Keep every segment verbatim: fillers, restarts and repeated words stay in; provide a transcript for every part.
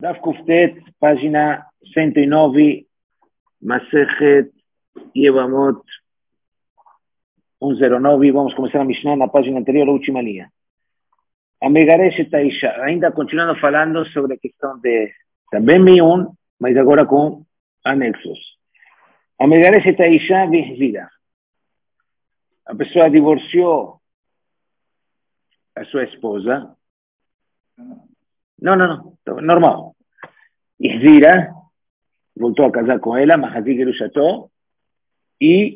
Daf Kuftet, página ciento nueve, Masejet Yevamot ciento nove. Vamos começar a Mishnah na página anterior, a última linha. A Megaresh Taisha, ainda continuando falando sobre a questão de também Miun, mas agora com anexos. A Megaresh Taisha Vihzida. A pessoa divorciou a sua esposa. Não, não, não, normal. Ihzira, voltou a casar com ela, Mahazig Gerushato, e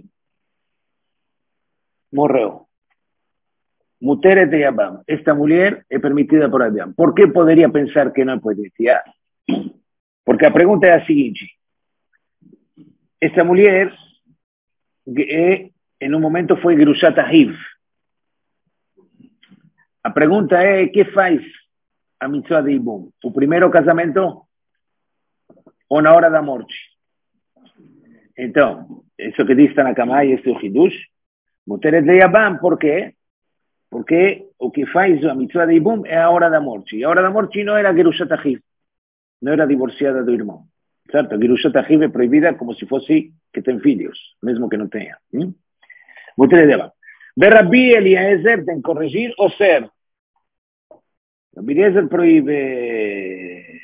morreu. Muteret de Yabam. Esta mulher é permitida por Adão. ¿Por qué poderia pensar que não é permitida? Porque a pergunta é a seguinte. Esta mulher, é, em um momento, foi Gerushat Ahiv. A pergunta é, que faz a mitzvah de Ibum? O primeiro casamento ou na hora da morte? Então, isso que diz Tanakama e este é o Hidush, Muteret de Yabam, por quê? Porque o que faz a mitzvah de Ibum é a hora da morte. E a hora da morte não era Gerushat Ahiv, não era divorciada do irmão. Certo? Gerushat Ahiv é proibida como se fosse que tem filhos, mesmo que não tenha. Hum? Muteret de Yabam. Berrabi Eliezer tem que corrigir o ser. Rabbi Eliezer proíbe.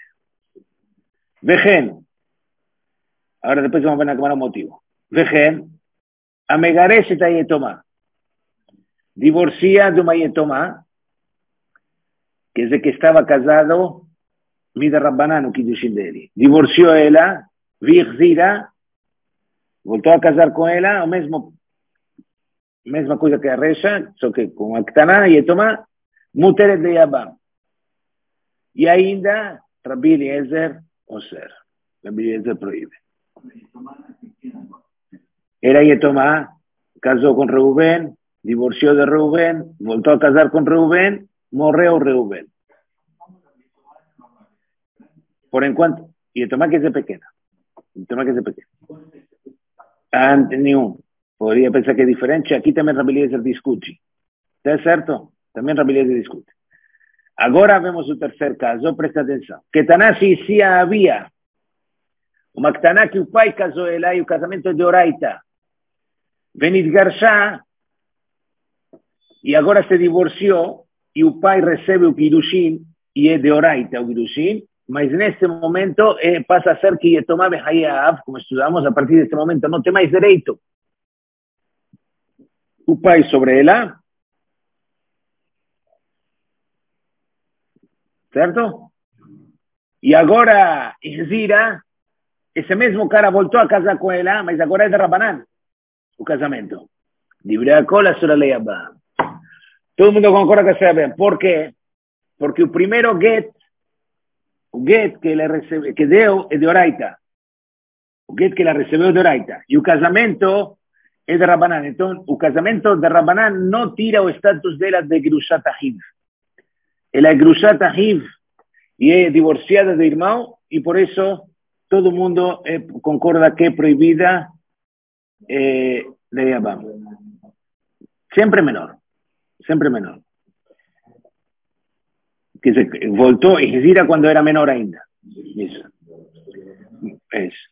Vejen. Ahora después vamos a ver a un motivo. Vejen. A Megaresh está Yetomá. Divorcia de uma Yetomá, que es de que estaba casado, Mida Rabbanan, o Kiddushin dele. Divorció ela, Vihzira, voltou a casar com ela, o mesmo, mesma coisa que a Resha, só que com a Ktaná, Yetomá, Muteret de Yabam. E ainda, Rabbi Eliezer, o ser. Rabbi Eliezer proíbe. Era Yetomá, casou com Reuben, divorció de Reuben, voltou a casar com Reuben, morreu Reuben. Por enquanto, Yetomá que é pequena. Yetomá que é pequena. Ante nenhum. Poderia pensar que é diferente. Aqui também Rabbi Eliezer discute. Está certo? Também Rabbi Eliezer discute. Agora vemos o terceiro caso, presta atenção. Ketaná se havia uma Ketaná que o pai casou ela e o casamento é de Oraita. Venit Garshá, e agora se divorciou, e o pai recebe o Kiddushin, e é de Oraita o Kiddushin, mas neste momento é, passa a ser que Yetomá Behayav, como estudamos, a partir deste momento não tem mais direito. O pai sobre ela, certo? E agora, Ihzira, esse mesmo cara voltou a casar com ela, mas agora é de Rabbanan, o casamento. Divrei a cola sobre a lei Abba. Todo mundo concorda que seja bem. Por quê? Porque o primeiro get, o get que ele recebe, que deu é de Oraita. O get que ela recebeu é de Oraita. E o casamento é de Rabbanan. Então, o casamento de Rabbanan não tira o status dela de Gerushat Ahiv. Ela é Gerushat Ahiv e é divorciada do irmão, e por isso todo mundo é, concorda que é proibida eh, de Yabam. Sempre menor. Sempre menor. Que se voltou e Ihzira quando era menor ainda. Isso. Isso.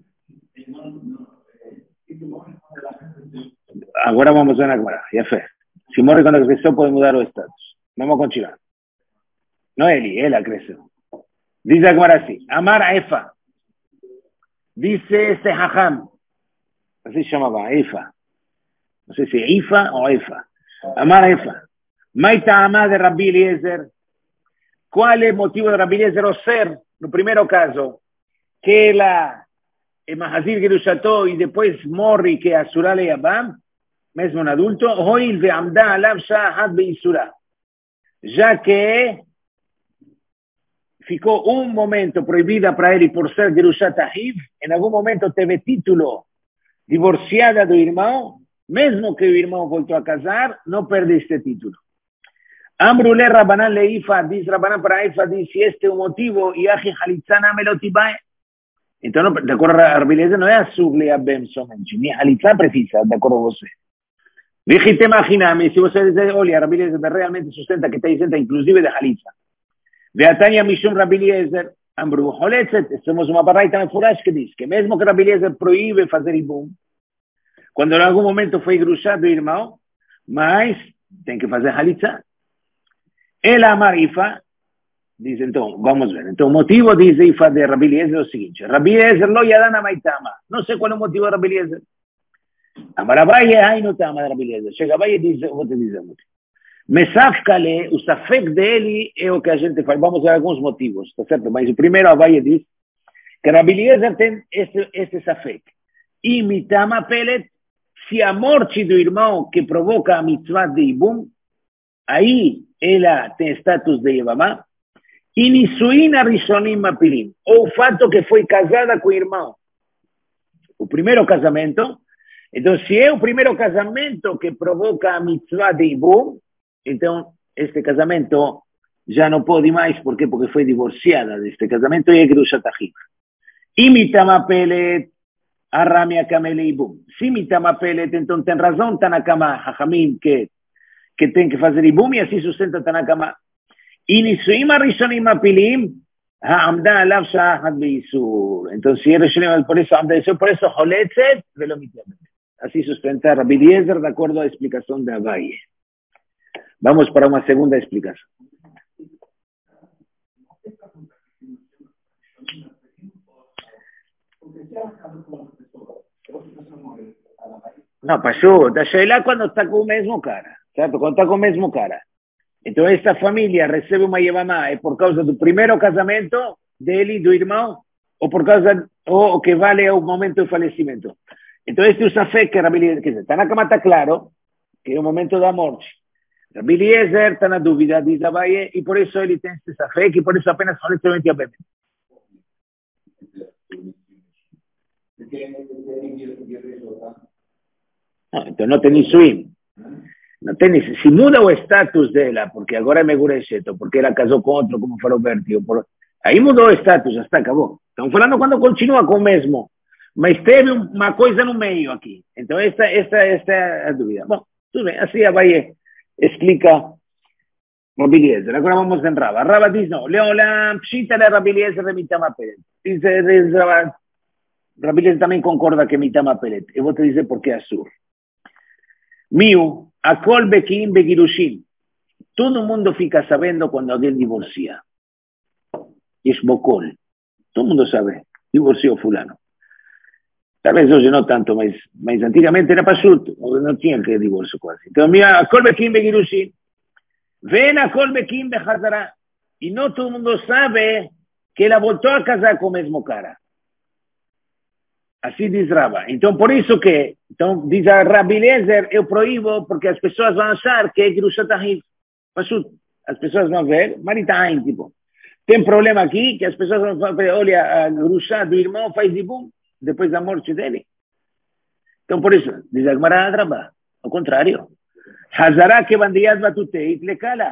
Agora vamos ver agora. Já fez. Se morre quando cresceu, pode mudar o status. Vamos continuar. Não ele, ela cresceu. Diz agora assim. Amar Efa. Dice este Hacham. Assim se chamava, Efa. Não sei se é Ifa ou Efa. Amar Efa. Maita Amá de Rabbi Eliezer. Qual é o motivo de Rabbi Eliezer o ser? No primeiro caso, que ela é Mahazir Gerushato e depois morre que é Asura le Yabam, mesmo um adulto, Hoil ve Amda Alav Shahad be Isura. Já que ficou um momento proibida para ele por ser Gerushat Ahiv, em algum momento teve título divorciada do irmão, mesmo que o irmão voltou a casar, não perde este título. Amrule Rabbanan le Ifa, diz Rabbanan para Ifa, diz, se este é o motivo, Yahi Halitzana Melotibae. Então, não, de acordo a Rabbi Eliezer, não é Asur le Abem somente, nem Halitzá precisa, de acordo a você. Vejite imaginame, se você diz, olha, Rabbi Eliezer realmente sustenta que está dizendo, inclusive de Halitza. Beatania Mishum Rabbi Eliezer, Ambru Holetzet, somos uma barraita mefurash que diz que mesmo que Rabbi Eliezer proíbe fazer ibum, quando em algum momento foi gruxado o irmão, mas tem que fazer halitza. Ela marifa, diz então, vamos ver. Então o motivo, diz Ifa de Rabbi Eliezer é o seguinte: Rabbi Eliezer lo yadana maitama. Não sei qual é o motivo de Rabbi Eliezer. Amarabai é aí no tama de Rabbi Eliezer. Chega Abai e diz, vou te dizer o motivo. Mesafkale, o safek dele é o que a gente faz. Vamos ver alguns motivos, tá certo? Mas o primeiro Abai diz que Rabbi Eliezer tem esse, esse safek. E mitama pelet, se a morte do irmão que provoca a mitzvah de ibum, aí ela tem status de Yevamá, e nisuína rishonim mapilim, ou o fato que foi casada com o irmão. O primeiro casamento, então se é o primeiro casamento que provoca a mitzvah de ibum, então este casamento já não pode mais, por quê? Porque foi divorciada deste casamento e é grushat achim. E mitama pelet, arramia kamele ibum. Se mitama pelet, então tem razão Tanakama, Hachamim, que que tem que fazer ibum e assim sustenta Tanakama. E nisuim arishonim apilim, ha'amda alav sha'achad be'isur. Então, se é rishonim, por isso, amda be'isur, por isso, holetzet, velo mityamet. Assim sustenta Rabbi Eliezer, de acordo à explicação de Abaye. Vamos para uma segunda explicação. Não, Pachut, a Sheila quando está com o mesmo cara, certo? Quando está com o mesmo cara. Então, esta família recebe uma Yevamá, é por causa do primeiro casamento dele, do irmão, ou por causa, ou o que vale é o momento do falecimento. Então, este é o safek que Rabbi Eliezer, quer dizer, está na cama, está claro, que é o momento da morte. Rabbi Eliezer está na dúvida, diz Abaye, e por isso ele tem esse safek, e por isso apenas fala este a bebê. Não, então não tem Nisuim. Não tem, se muda o status dela, porque agora é Meguresheto, porque ela casou com outro, como falou Bertio, por, aí mudou o status, já está, acabou. Estamos falando quando continua com o mesmo, mas teve uma coisa no meio aqui. Então esta, esta, esta é a dúvida. Bom, tudo bem, assim a Abaye explica Rabbi Eliezer. Agora vamos em Rava. Rava diz não, Leolam, Pshita le Rabbi Eliezer de Mitama Pelet. Diz Rava, Rabbi Eliezer também concorda que Mitama Pelet. Eu vou te dizer por que é Asur. Miu, Akol Bekim Begirushin. Todo mundo fica sabendo quando alguém divorcia. Esbokol. Todo mundo sabe. Divorciou fulano. Talvez hoje não tanto, mas, mas antigamente era pashut. Não tinha que divórcio quase. Então, mira, Akol Bekim Begirushin. Vem Akol Bekim Behazara. E não todo mundo sabe que ela voltou a casar com o mesmo cara. Assim diz Rava. Então, por isso que, então, diz a Rabbi Eliezer, eu proíbo, porque as pessoas vão achar que é Grushat Ahim. As pessoas vão ver, Maritain, tipo. Tem problema aqui, que as pessoas vão ver, olha, a Grushat do irmão faz ibum, depois da morte dele. Então, por isso, diz a Gemara Rava, ao contrário. Hazara que bandiyat batuteit lekala.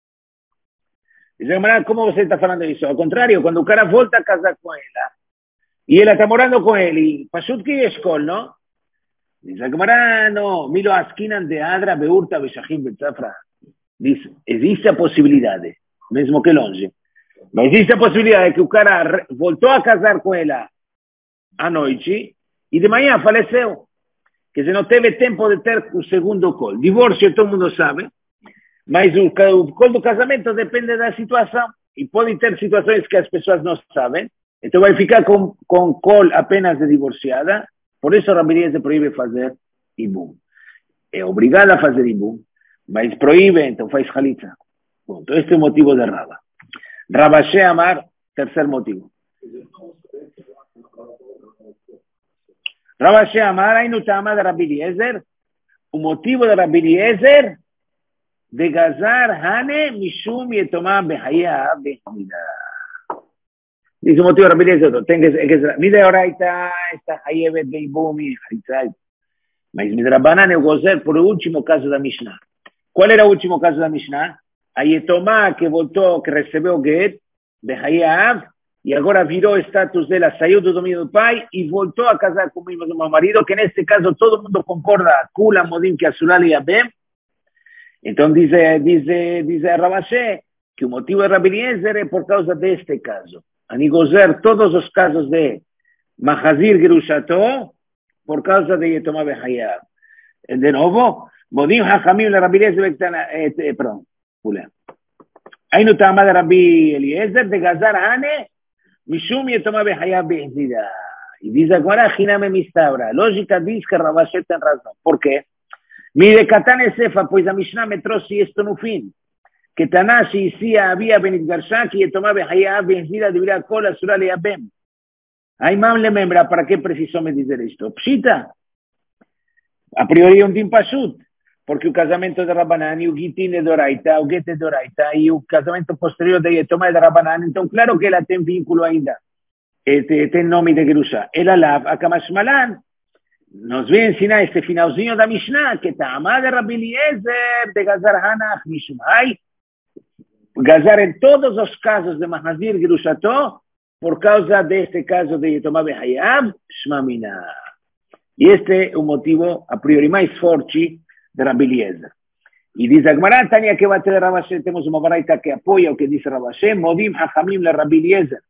Diz a Gemara, como você está falando isso? Ao contrário, quando o cara volta a casar com ela, e ela está morando com ele, Pashut que é escol, não? Diz a Gemara, não, Milo Askinan de Adra, Beurta, Beshachim, Betzafra. Diz, existe a possibilidade, mesmo que longe, mas existe a possibilidade que o cara voltou a casar com ela à noite e de manhã faleceu. Que se não teve tempo de ter o segundo col. Divórcio todo mundo sabe, mas o, o col do casamento depende da situação. E pode ter situações que as pessoas não sabem. Então vai ficar com, com col apenas de divorciada. Por isso a Rabbi Eliezer proíbe fazer ibum. É obrigada a fazer ibum, mas proíbe, então faz halitza. Então este é o motivo de Rava. Rava Sheamar, terceiro motivo. Rava Sheamar, aí no Tama de Rabbi Eliezer, o motivo de Rabbi Eliezer de gazar Hane Mishum Yetomah Behaya Behamida. Diz o motivo de Rabbi Eliezer, tem que ser, Mida Oraita, esta Hayevet Beibumi, Haritzai. Mas Midrabanan eu gozer por o último caso da Mishnah. Qual era o último caso da Mishnah? A Yetomah que voltou, que recebeu o Get, Behaya e agora virou o status dela, saiu do domínio do pai e voltou a casar com o mesmo marido, que neste caso todo mundo concorda, Kula, Modim, que Asulal e Abem. Então diz, diz, diz Rabashé, que el motivo de Rabbi Eliezer es por causa de este caso. Anigozer todos los casos de Mahazir Gerushato por causa de Yetomá Behayab. De nuevo, Modim Hachamim le Rabbi Eliezer, eh, perdón, Pula. Hay no tama de Rabbi Eliezer de Gazar Hane, Mishum Yetomá Behayab Behzida. Y dice ahora, Jiname Mistabra. Lógica dice que Rabashet tiene razón. ¿Por qué? Mi de Katane Sefa, pues a Mishnah me trozi esto no fin. Que Tanashi Isia había Benit Garshaki y tomaba Hayab Benzida de Vira Cola Surale Abem. Hay mam le membra, ¿para qué preciso me dice esto? Pshita. A priori un tim pashut. Porque el casamiento de Rabbanan y el gitin de Doraita, el gete de Doraita y el casamiento posterior de Yetoma de Rabbanan, entonces claro que la ten vínculo ainda. Este, ten nombre de Gerusha. El Alab, Akamashmalan, nos ve enseñar este finalzinho da Mishnah, que Tama de Rabbi Eliezer, de Gazar Hanach, Mishum Hay, Gazar en todos los casos de Mahazir Gerushato, por causa de este caso de Yetomá Behayab, Shmamina. Y este es un motivo a priori más forte de Rabbi Eliezer. Y dice Agmará, Tania, que va a tener Rabashe, tenemos una baraita que apoya lo que dice Rabashe, Modim Hachamim le Rabbi Eliezer.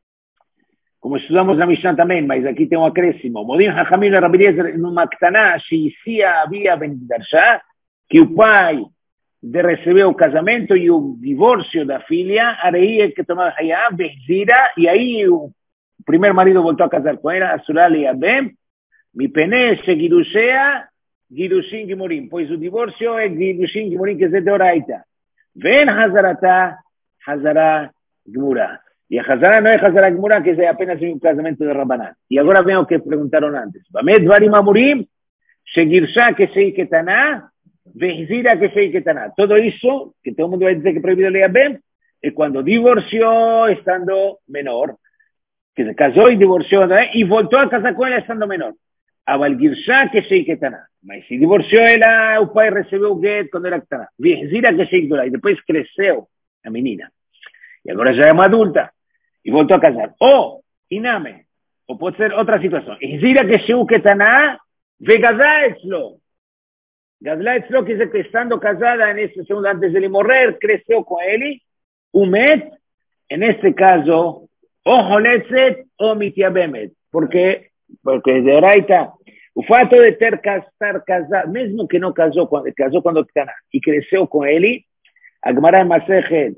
Como estudiamos la Mishnah también, mas aquí tengo acrésimo. Modim Hachamim le Rabbi Eliezer en un Maktaná, Sheisia había Bendarsha, que el pai de recibir el casamiento y el divorcio de la filia, Areí que tomaba Hayab, Bezira, y ahí el primer marido volvió a casar con ella, Azural y Abem, mi pene se Girushea, Girushin Gimurim, pues su divorcio es Girushin Gimurim, que es de Oraita. Ven Hazarata, Hazara Gmura. Y a Hazara no es Hazara Gmura, que es apenas un casamiento de Rabbanan. Y ahora veo que preguntaron antes. Bamed Varim Amurim, Shegirsha, que se Iketaná, Vehzira, que se Iketaná. Todo eso, que todo el mundo va a decir que prohibido leer Ben, es cuando divorció estando menor. Que se casó y divorció, ¿no? Y volvió a casar con él estando menor. Abal Girsha, que se Iketaná. Mas si divorció él, el pai recibió un get cuando era Ketaná. Vehzira, que se Iketaná. Y después creció la menina. Y ahora ya es más adulta. Y volvió a casar. O, Iname, o puede ser otra situación. Vehzira, que se Iketaná, Vegazaetzlo. Gazlaetzlo, que dice que estando casada en este segundo, antes de morir, creció con él. Umet, en este caso, o Holetzet o Mitiabemet. Porque, porque de Oraita, el fato de ter, estar casado, mismo que no casó, cuando, casó cuando Ketaná, y creció con él, Agmará en Masejet,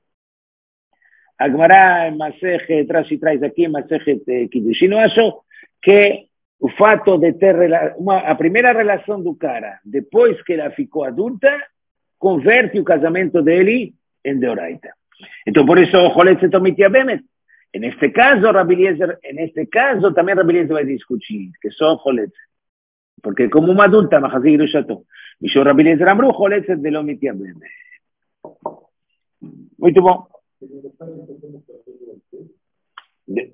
Agmará en Masejet, tras y traes aquí en Masejet Kiddushin Oasho, que el fato de ter uma, a primeira relação do cara, depois que ela ficou adulta, converte o casamento dele em deoraita. Então, por isso, Joletzet o Mitiabemet. En este caso, Rabbi Eliezer, en este caso, también Rabbi Eliezer va a discutir, que son Joletzet. Porque como una adulta, Mahazir Gerushato, y yo Rabbi Eliezer Amru, Joletzet de lo Mitiabemet. Muy bom. De,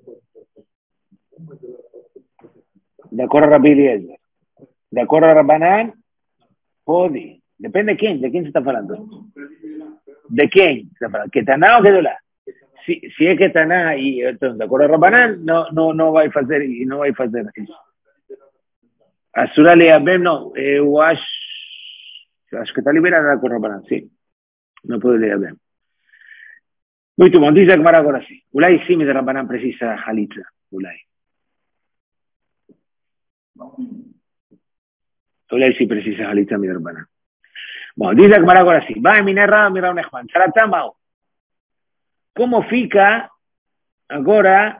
de acuerdo a Rabbi Eliezer. De acuerdo a Rabbanan, pode. Depende de quién, de quién se está hablando. ¿De quién se está hablando? ¿Ketaná o Gedolá? Si, si es Ketaná y entonces, de acuerdo a Rabbanan, no, no, no va a hacer y no va a hacer eso. Asura le Abem, no, eh, Wash, acho que está liberada de acuerdo a Rabbanan, sí. No puede leer Abem. Muy bien, dice Agmará ahora sí. Ulay sí me de Rabbanan precisa Halitza. Ulay. Ulay sí precisa Halitza mi de Rabbanan. Bueno, dice Agmará ahora sí. Va a minar Rabba, mira un Ejman. Saratambao. ¿Cómo fica agora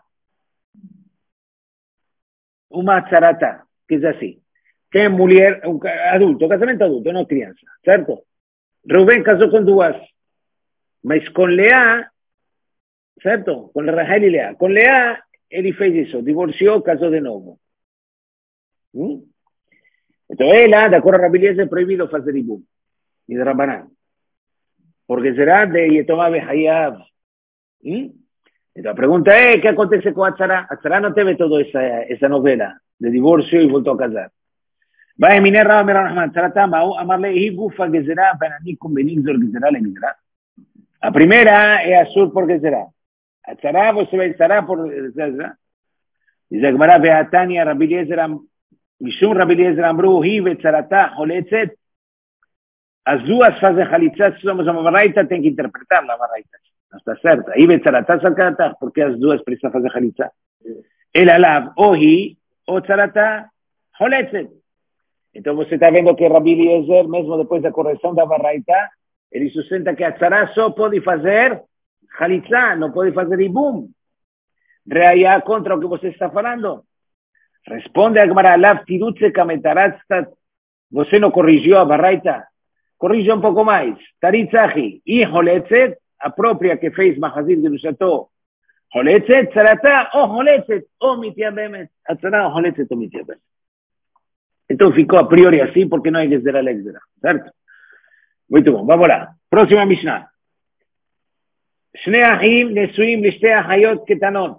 uma tzarata? Que es así. Que mujer, un adulto, casamento adulto, no crianza, ¿cierto? Rubén casó con duas, mas con Lea, ¿cierto? Con Rahel y Lea. Con Lea, él fez eso, divorció, casó de nuevo. ¿Mm? Entonces, él, de acuerdo a Rabbi Eliezer, es prohibido hacer ibum, ni de Rabbanan. Porque será de Yetomá Behayab. ¿Mm? Entonces, la pregunta es, ¿qué acontece con Atzara? Atzara no te ve toda esa, esa novela de divorcio y volvió a casar. Va a eminar Rabba Mera Rahman, Atzara Tama, amarle, y gufa que será, para mí convenizor que será, le mirará. La primera es azul porque será. Atzara, vos se pensará por será. Dice Agmará, Beatania, Rabbi Eliezer, Mishum Rabbi Eliezer Amru, Hive, Tzarata, Joletzet. as duas fazem halitzá, se somos uma baraita, tem que interpretar a baraita. Não está certo. Aí betzaratá salkatá, porque as duas precisam fazer halitzá. El alav, ou hi, ou tzaratá, holetzet. Então você está vendo que Rabi Eliezer, mesmo depois da correção da baraita, ele sustenta que a tzará só pode fazer halitzá, não pode fazer ibum. Reaya contra o que você está falando. Responde a Gemara, alav tirutze kametaraztat. Você não corrigiu a baraita? Corrija um pouco mais. Taritzahi e holetzet, a própria que fez Mahazir de Lusható, holetzet, tzaratá, ou holetzet, ou mitiabemet. A tzará, ou holetzet, ou mitiabemet. Então ficou a priori assim, porque não é Gezerá Legzerá, certo? Muito bom, vamos lá. Próxima Mishnah. Shnei achim nesuim lishtei achayot ketanot.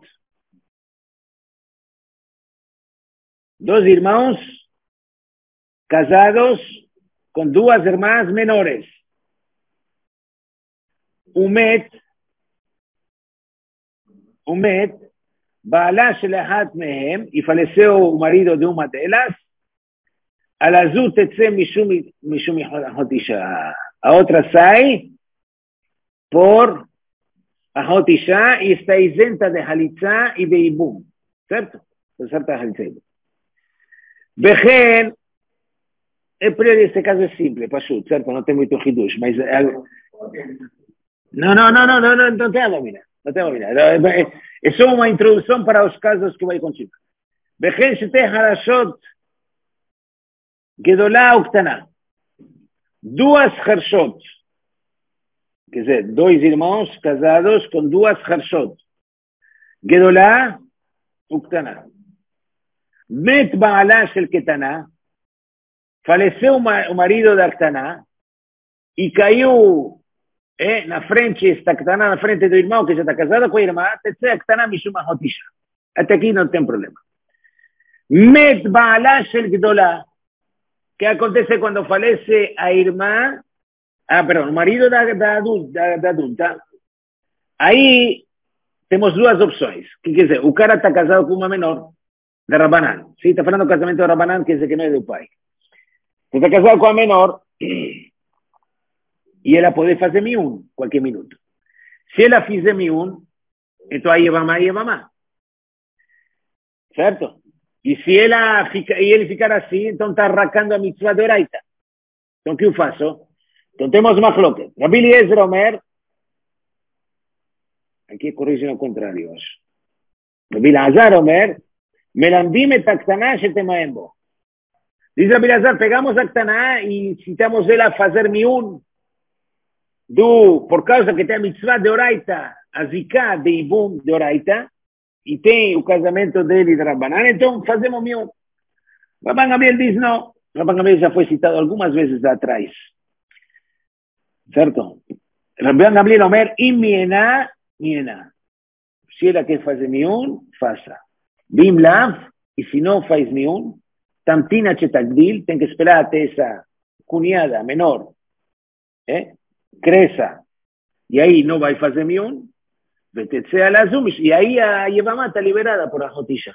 Dois irmãos casados com duas irmãs menores. Umet, Umet, Baalá shel achat mehem, e faleceu o marido de uma delas, Alazu tetze mishum mishum achot isha. A outra sai por achot isha e está isenta de halitzá e de ibum. Certo? Está certa a halitzá e ibum. Bechen, este caso é simples, pachut, certo? Não tem muito hidush, mas... Não, não, não, não, não, não, não tem a dominar. Não tem a dominar. É só uma introdução para os casos que vai continuar. Bechen shete harashot Gedolá Uktana. Duas harshot. Quer dizer, dois irmãos casados com duas harshot. Gedolá Uktana. Met Baalá shel Ketana. Faleceu o marido da Ktana e caiu eh, na frente, está Ktana na frente do irmão que já está casado com a irmã. Tetze Ktana mishum achot isha. Até aqui não tem problema. Met Baalá shel Gedolá. ¿Qué acontece cuando falece a irmã? Ah, perdão, o marido da, da, da, da adulta. Aí temos duas opções. O que quer dizer? O cara está casado com uma menor, da Rabanan. Sim, está falando do casamento da Rabanan, quer dizer que não é do pai. Está casado com a menor e ela pode fazer miun qualquer minuto. Se ela fizer miun, então aí é mamá e é mamá. Certo? E se ela fica, e ele ficar assim, então está arracando a mitzvah de oraita. Então o que eu faço? Então temos uma cloque. Rabi Eliezer Omer, aqui corrigem ao contrário, acho. Rabi Elazar Omer, melamdim et aktana shetemaem bo. Diz Rabi Elazar, pegamos a aktana e citamos ela a fazer miun, do, por causa que tem a mitzvah de oraita, a zika de ibum de oraita, e tem o casamento dele de Rabbanan, então fazemos miun. Rabban Gamliel diz não. Rabban Gamliel já foi citado algumas vezes atrás. Certo? Rabban Gamliel Omer, im miena, miena. Se ela quer fazer miun, faça. Bim lav, e se não faz miun, tamtina chetagdil, tem que esperar até essa cunhada menor eh? cresça, e aí não vai fazer miun, e aí a Yevamá está liberada por a Jotisha.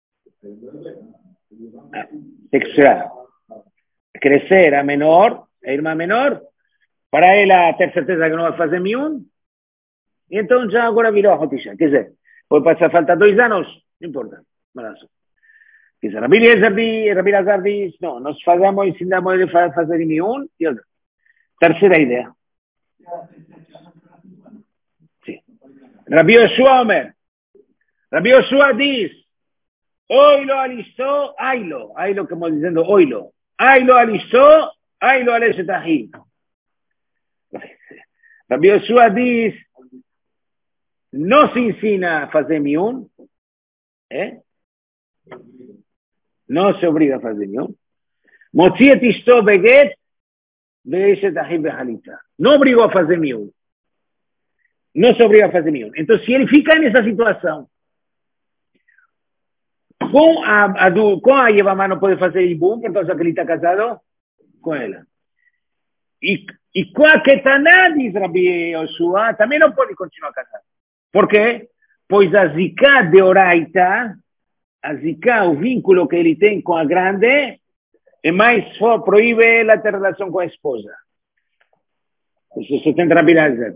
Tem que esperar. Crescer a menor, a irmã menor, para ela ter certeza que não vai fazer miun, e então já agora virou a Jotisha. Quer dizer, pode passar falta dois anos, não importa. Quer dizer, Rabi Elazar diz, não, nós fazemos, ensinamos ele a fazer miun, e outra. Terceira ideia. Rabbi Yoshua Omer. Rabbi Yoshua diz, oilo alistó, ailo. Ailo como diciendo oilo. Ailo alistó, ailo aleshetahim. Rabbi Yoshua diz, no se ensina a fazer miun, eh? No se obriga a fazer miun. Motzi et ishto beget, ve'eshetahim behalitza. No obrigou a fazer miun. Não se obriga a fazer miun. Então, se ele fica nessa situação, com a, a, do, com a Yevamá não pode fazer ibum, por causa que ele está casado com ela. E, e com a Ketaná, diz Rabi Yoshua, também não pode continuar casado. Por quê? Pois a zika de oraita, a zika, o vínculo que ele tem com a grande, é mais for, proíbe ela ter relação com a esposa. Eso se tendrá que hacer.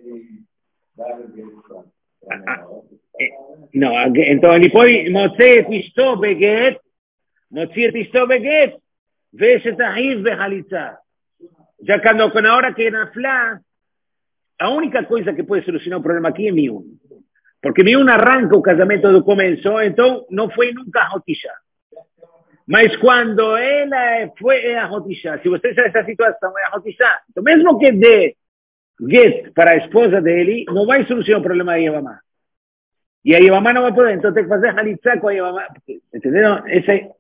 No, entonces, y poi, mocé tisto beget, mocé tisto beget, ves esta hif behalitza. Ya cuando con ahora que nafla, la única cosa que puede solucionar el problema aquí es miun. Porque miun arranca el casamento do comienzo, entonces no fue nunca a Jotisha. Mas cuando él fue a Jotisha, si usted sabe esa situación, es a Jotisha, lo mismo que de get para la esposa de Eli, no va a solucionar el problema de Yevamá. Y a Yevamá no va a poder, entonces hay que hacer Halitzá con Yevamá. ¿Entendieron? Ese...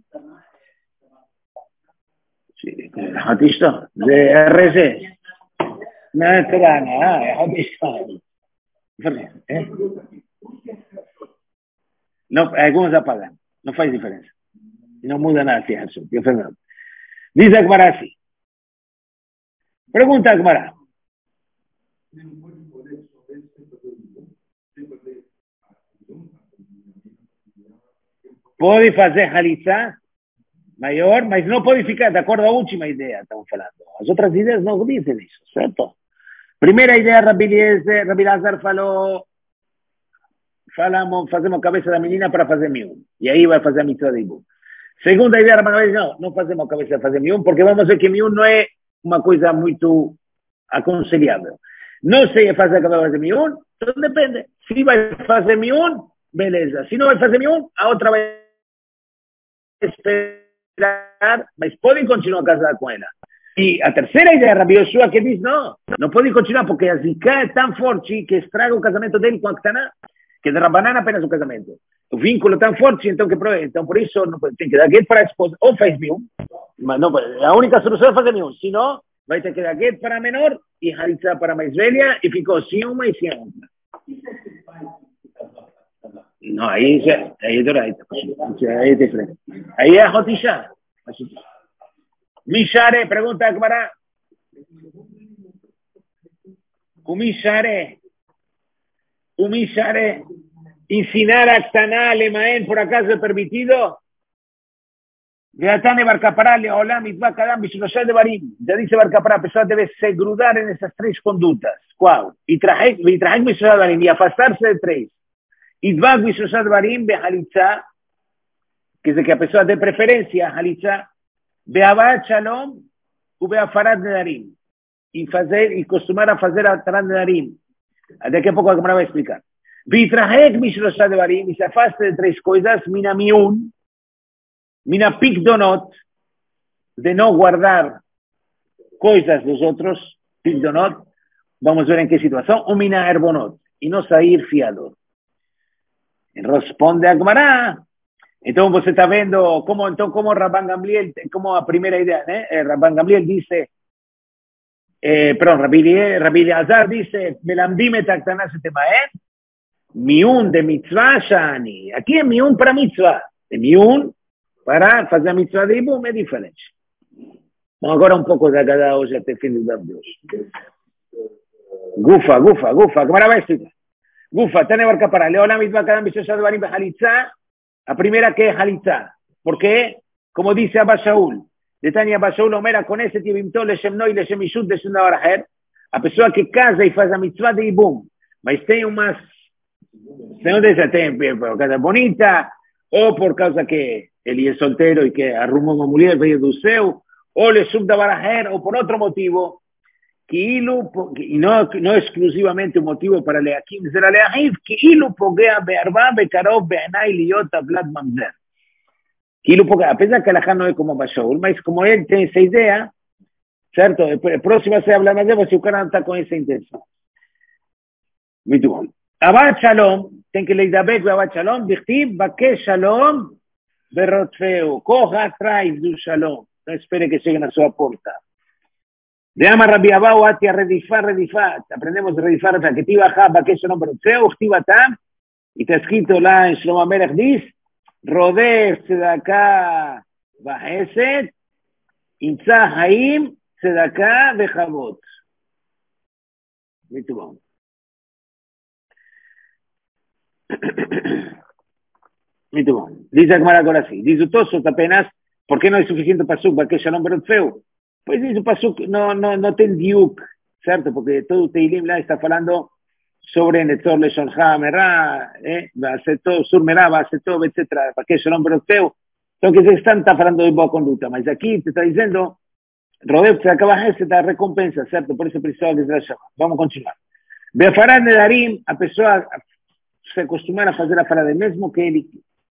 Sí, Jotisha, de R C. No es nada, es Jotisha. ¿Eh? No, algunos apagan, no hace diferencia. No muda nada, fíjense. Dice Akmara así. Pregunta Akmara. Puede hacer Halitzá mayor, mas no puede ficar de acuerdo a la última idea, estamos hablando. Las otras ideas no dicen eso, ¿cierto? Primera idea, Rabbi Lazar falou, falamos, fazemos cabeza da menina para fazer miúm. E aí vai fazer a mitzvah de Ibum. Segunda idea, Rabbi não, não fazemos cabeça para fazer miúm, porque vamos ver que miúm não é uma coisa muito aconselhável. Não sei fazer a cabeça de miúm, então depende. Se vai fazer miúm, beleza. Se não vai fazer miúm, a outra vai esperar, mas podem continuar casada com ela. E a terceira ideia, Rabbi Yoshua, que diz, não, não pode continuar, porque a zika é tão forte que estraga o casamento dele com a Ktaná, que de Rabanan apenas o casamento. O vínculo é tão forte, então, que, então por isso não pode, tem que dar guet para a esposa, ou faz miúm, mas não, a única solução é fazer miúm, se não, vai ter que dar guet para a menor e halitzá para a mais velha, e ficou sem uma e sem outra. Não, aí, já, aí é doraita, aí é diferente. Aí é a Jotisha. Mishare, pregunta a Gemara. O Mishare, o Mishare, ensinar a Ktaná Alemaen por acaso es permitido. De Atane Barcapará, Leolá, Mitzvah, Kadam, Bishloshá de Barim. Ya dice Barcapará, a pessoa debe segredar en esas tres conductas. ¿Cuál? Y traje Bishloshá de Barim, y afastarse de tres. Mitzvah, Bishloshá de Barim, Behalitzá, que es de que a pessoa de preferencia, Halitzá, Beabat Shalom, u Beafarat Nedarim. Y fazer, y costumar a fazer a Tarat Nedarim. De aquí a poco a Gemara va a explicar. Vitrahek Bishloshá de Barim, y se afaste de tres cosas, Mina Miun, Mina Pikdonot, de no guardar cosas de los otros, Pikdonot, vamos a ver en qué situación, o Mina Herbonot, y no salir fiador. Responde a Gemara. Entonces você está viendo cómo, entonces, cómo Rabban Gamliel, como a primera idea, ¿eh? Eh, Rabban Gamliel dice, eh, perdón, Rabbi Azar dice, Melamdim et Aktaná Setemaen, miun de mitzvah shani. Aquí es miun para mitzvah. De miun para fazer a mitzvah de Ibum é diferente. Vamos agora um pouco da cada hoje até fim do Deus. Gufa, gufa, gufa, como vai explicar? Gufa, Tane Barcapará, Leolam mitzvah kadam b'shoshat devarim b'halitzah. La primera que es Halitzá. ¿Por qué? Como dice Abba Shaul. De Tania Abba Shaul Omera con ese tibimtó le shemnoi le shemishut de Shunda Barajer. A pessoa que casa y faz a mitzvah de Ibum. Mas tem umas... Tem onde se tem por causa bonita, ou por causa que ele é solteiro e que arrumou uma mulher, veio do céu, ou le Shunda Barajer, ou por outro motivo. Ki'ilu, y no, no exclusivamente un motivo para Leakim, será Leahiv, Ki'ilu pogea be'arba be'karov be'anai liot avlat mamzer. Ki'ilu pogea, a pesar que la no es como Bashaul, mas como él tiene esa idea, ¿cierto? El próximo se habla más de vos, si Ucrania está con esa intención. Muy bien. Abad Shalom, ten que leidabek Abad Shalom, dichtib, baque Shalom, berrotfeu, coja atrás du Shalom, no espere que lleguen a su puerta. De Amar Rabbi Abau, Ati a redifar, redifar. Aprendemos de redifar, que tiba jaba, que eso no brotzeo, tiba tam, y está escrito la en Shlomo Amelech, dice, rodef tzedakah baheset, intzah haim tzedakah bechavot. Muy bien. Muy bien. Dice Gemara ahora así, dice Tosot apenas, ¿por qué no hay suficiente pasuk para que Shalom brotzeo? Pues dice pasuk, no, no, no ten diuk, ¿cierto? Porque todo Teilim lá está hablando sobre Netzor Leshon Merá, eh, va a ser todo, Sur Merá, va a ser todo, etcétera, para que Shalom Beroteu. Entonces se están hablando de boa conducta, mas aquí te está diciendo, Rodeo, se acaba esta da recompensa, ¿cierto? Por eso precisaba que se la llama. Vamos a continuar. Befarad Nedarim, a pessoa se acostumar a fazer a farada mesmo que ele,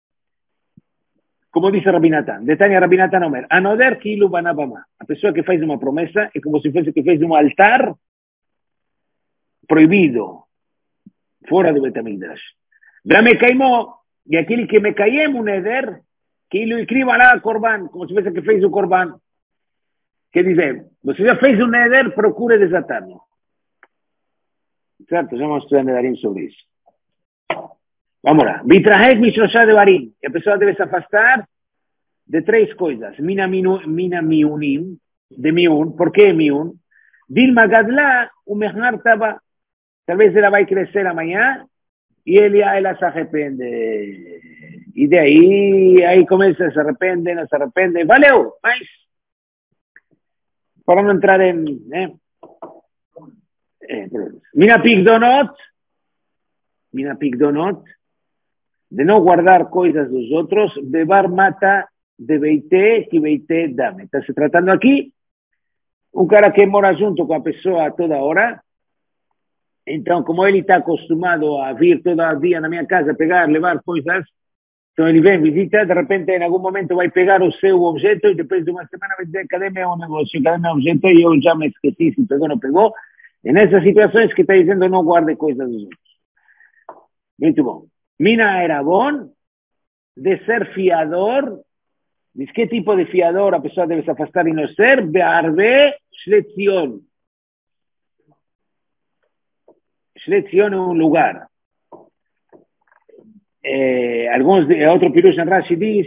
como dice Rabbi Natan, de Tanya Rabbi Natan Omer, anoder kilu banabama, a pessoa que faz uma promessa é como se fosse que fez um altar proibido, fora do Betamigdash. Dame caimó, e aquele que me caiem um neder, que ele escreva lá corban, como se fosse que fez o corban. Quer dizer, você já fez um neder, procure desatar-no. Certo? Já vamos estudar Nedarim sobre isso. Vamos lá. Vitrahek Mishloshá de Barim. E a pessoa deve se afastar de três coisas. Mina, minu, mina miunim, de miun. Por que miun? Dilma gadla, o mehar tava. Talvez ela vai crescer amanhã e ele, ela se arrepende. E daí, aí começa, se arrepende, não se arrepende. Valeu, mas para não entrar em... Eh, eh, mina pigdonot, mina pigdonot, de no guardar coisas dos outros, bebar mata de beité, que beité dame. Está se tratando aqui um cara que mora junto com a pessoa a toda hora. Então, como ele está acostumado a vir todo dia na minha casa, pegar, levar coisas, então ele vem, visita, de repente, em algum momento vai pegar o seu objeto e depois de uma semana vai dizer, cadê meu negócio, cadê meu objeto? E eu já me esqueci se pegou ou não pegou. E nessas situações que está dizendo, não guarde coisas dos outros. Muito bom. Mina era bom de ser fiador. Diz que tipo de fiador a pessoa deve se afastar e não ser? Be'arbe shletzion. Shletzion é um lugar. Eh, alguns, outro pirush en Rashi diz,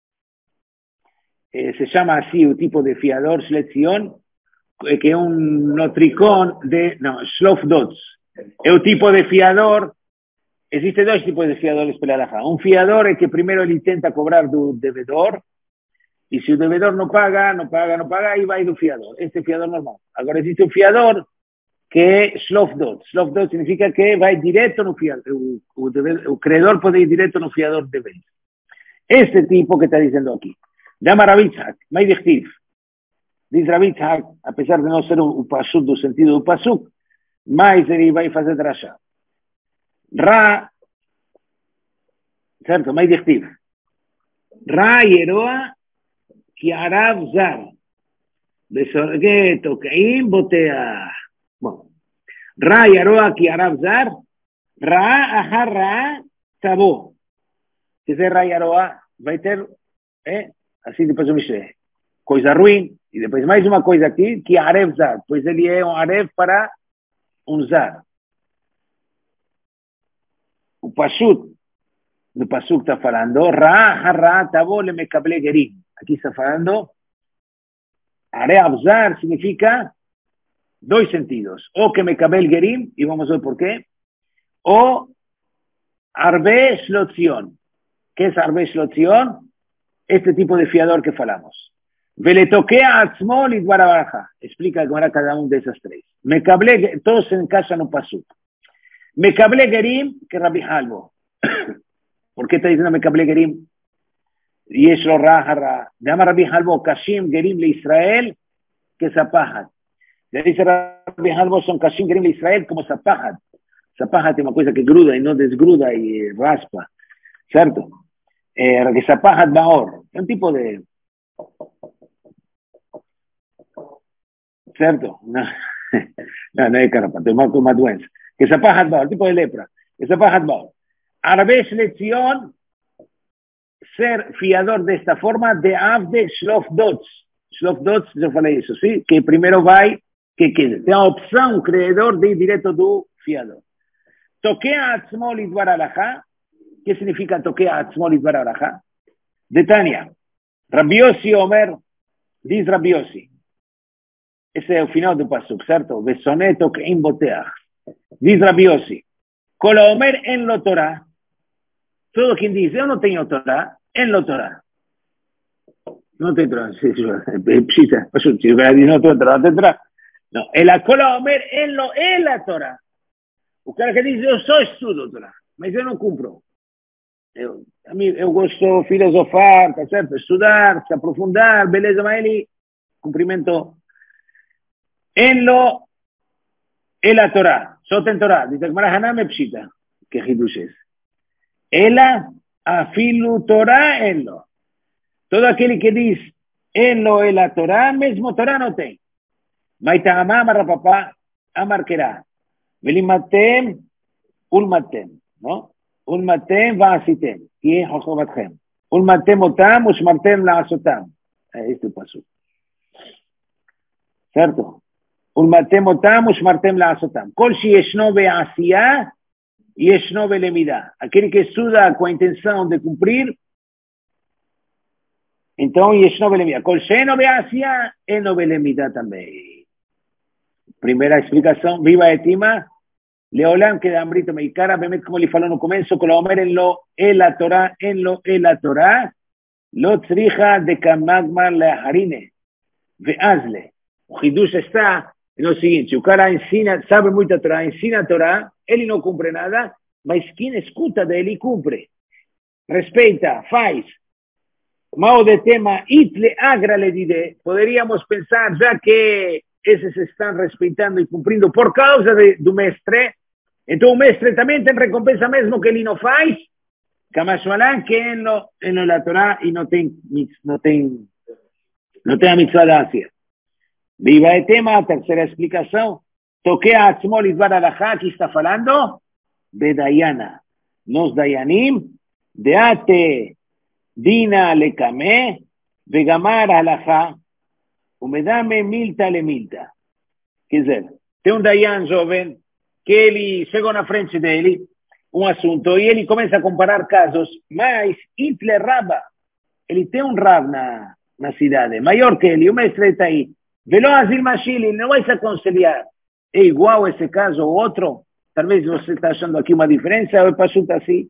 eh, se chama assim o tipo de fiador shletzion, eh, que é um notricón de, não, shlofdots. É o tipo de fiador. Existen dos tipos de fiadores pela halajá. Un fiador es que primero él intenta cobrar del devedor, y si el devedor no paga, no paga, no paga, ahí va a ir un fiador. Este fiador normal. Ahora existe un fiador que es shlofdot. Shlofdot significa que va directo en un fiador. El credor puede ir directo en un fiador de vez. Este tipo que está diciendo aquí. Llama Rabitzhak, Maidichtiv. Dice Rabitzhak, a pesar de no ser un pasuk del sentido de un pasuk, Maizer va a hacer drasha. Ra, certo, mais dictiv. Ra yeroa ki arav zar. Besorge tokeim botea. Bom. Ra yeroa ki arav zar. Ra ahar ra tabo. Que se ra yeroa vai ter, eh, assim depois eu me sei. Coisa ruim. E depois mais uma coisa aqui, que arev zar. Pois ele é um arev para um zar. O Pashut, do Pasuk está falando, Ra, Ra, Tabo, le mekable gerim. Aquí está falando, Are Abzar significa dois sentidos. O que mekabel gerim, y vamos a ver por qué, o Arbe Shlotzion. ¿Qué es Arbe Shlotzion? Este tipo de fiador que falamos. Veletoquea Atzmo Lidbar Abaja. Explica cómo era cada uno de esas tres. Mekable, todos se encajan un Pasuk. Mekable Gerim, que Rabbi Halbo. ¿Por qué está diciendo Mekable Gerim? Y es lo raja. Llama Rabbi Halbo, Kashim Gerim le Israel, que Zapahat. Le dice Rabbi Halbo, son Kashim Gerim le Israel como Zapahat. Zapahat es una cosa que gruda y no desgruda y raspa. ¿Cierto? Eh, que Zapahat Baor. Es un tipo de... ¿Cierto? No, no, no es carrapato, es más como doença. Que se paja el tipo de lepra, que se paja el Arbe Shletzion, ser fiador de esta forma de Avde Shlofdots. Shlofdots, yo falei eso, ¿sí? Que primero va, que quede. Tem a opção, creedor, de ir direto do fiador. Toquea Atzmo Lidbar Alajá. ¿Qué significa toquea Atzmo Lidbar Alajá? De Tania. Rabbi Yossi Omer, diz Rabbi Yossi. Ese es el final del pasuk, ¿cierto? Besoneto que imboteach. Dice Rabbi Yossi, Colomer en lo Torah, todo quien dice, yo no tengo Torah, en lo Torah. No tengo Torah, sí, sí, psita, si no tengo Torah, tendrá. No, el Akola Omer, él no es la Torah. O cara que diz, eu só estudo Torah, mas eu não cumpro. Eu, a mim, eu gosto de filosofar, tá certo? Estudar, se aprofundar, beleza, mas ele cumprimento. Él no es la Torah, só tem Torah. Diz a Gemara Haná me pshita, que hidush es. Ela, afilu Torah, él no. Todo aquele que diz, él no es la Torah, mesmo Torah não tem. Maita amá, amarra papá, amarquerá. Velimatem, ulmatem, ¿no? Ulmatem va'asitem, que es jojobatchem. Ulmatem otam, ushmartem la'asotam. Este paso. ¿Cierto? Ulmatem otam, ushmartem la'asotam. Kol shi yeshno be'asiyah, yeshno be'lemidah. Aquele que estuda com a intenção de cumprir, então yeshno be'lemidah. Kol she'eno be'asiyah, eno be'lemidah também. Primeira explicação, viva etima. Leolam que de Ambrito Meikara, Bemet como le faló no comienzo, con la Omer en lo, en la Torah, en lo, en la Torah, lo trija de Kamagmar le Harine, ve Azle. O Hidush está en lo siguiente, o cara ensina, sabe muita Torah, ensina Torah, ele não cumpre nada, mas quem escuta dele cumpre. Respeita, faz. Mao de tema, itle agra le dide, poderíamos pensar, ya que esos están respeitando y cumpliendo por causa de, do mestre, então o mestre também tem recompensa mesmo que ele não faz, Kamashwalan, que ele não, ele não é Torá e não tem, não tem, não tem a mitzvah da Ásia. Viva o tema, a terceira explicação, toque a Atzmo Lidvar Alachá, que está falando de Dayana. Nos Dayanim, de ate dina lekame, vegamar alachá, umedame milta le milta. Quer dizer, tem um Dayan jovem que ele chegou na frente dele, um assunto, e ele começa a comparar casos, mas Hitler Rabba, ele tem um Rab na, na cidade, maior que ele, o mestre está aí. Velo Azil Mashili, não vai se aconselhar. É igual esse caso ou outro? Talvez você está achando aqui uma diferença, ou é passuta assim.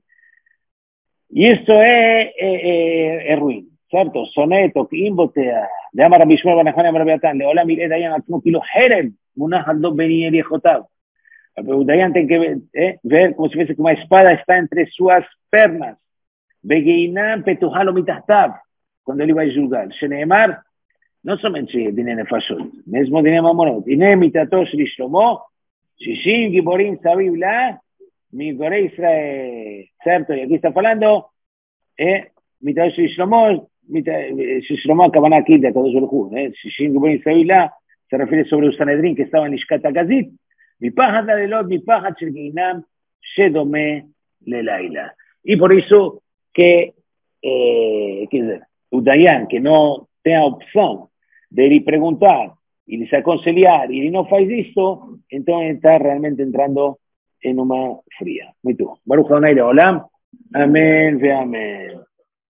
E isso é, é, é, é ruim, certo? Soneto, que imbotea, de Amar Rabbi Shmuel Ben Yochanan Ben Rabbi Natan, Leolam Mirei Dayan Atzmo, Kilo Herem, Munach al do Beni Eli Echotav. O Dayan tem que eh, ver como se fosse que uma espada está entre suas pernas. Begeinam Petuhalo Mitahtav, quando ele vai julgar. Sheneemar, não somente Dine Nefashot, mesmo Dine Mamonot. Ine Mitato Shri Shlomo, Shishim Giborim Saviv La, Migorei Israel, certo? E aqui está falando, eh, Mitato Shri Shlomo, Shlomo הכוונה aquí de הקדוש ברוך הוא, Shishim Giborim Saviv La, se refiere sobre los Sanedrín que estaban en Lishkat HaGazit, מפחד הלילות, מפחד של גיהינם, שדומה ללילה. Y por eso que, eh, que dizer, o Dayan, que não tem a opção de ele perguntar e de se aconselhar e ele não faz isso, então ele está realmente entrando em uma fria. Muito bom. Baruch Adonai Leolam. Amém ve amém.